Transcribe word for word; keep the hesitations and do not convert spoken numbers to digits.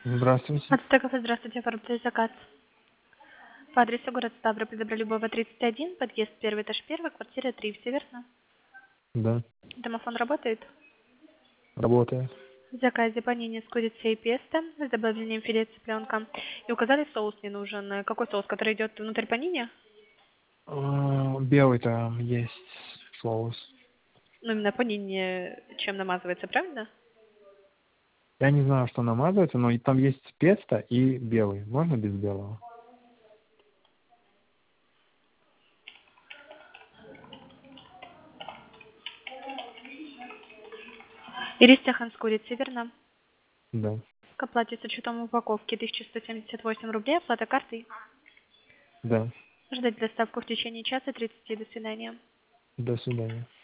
Здравствуйте. Ацтеков, здравствуйте, оформляю заказ. По адресу город Ставрополь, Добролюбова, тридцать один, подъезд первый, этаж первый, квартира три, все верно? Да, Домофон работает? работает. В заказе панини с курицей и песто с добавлением филе цыпленка. И указали, соус не нужен. Какой соус, который идет внутрь панини? А, Белый там есть соус. Ну, именно панини чем намазывается, правильно? Я не знаю, что намазывается, но и там есть песто и белый. Можно без белого? И рестяхан с курицей, верно? Да. К оплате с учетом упаковки тысяча сто семьдесят восемь рублей, оплата картой. Да. Ждать доставку в течение часа тридцати. До свидания. До свидания.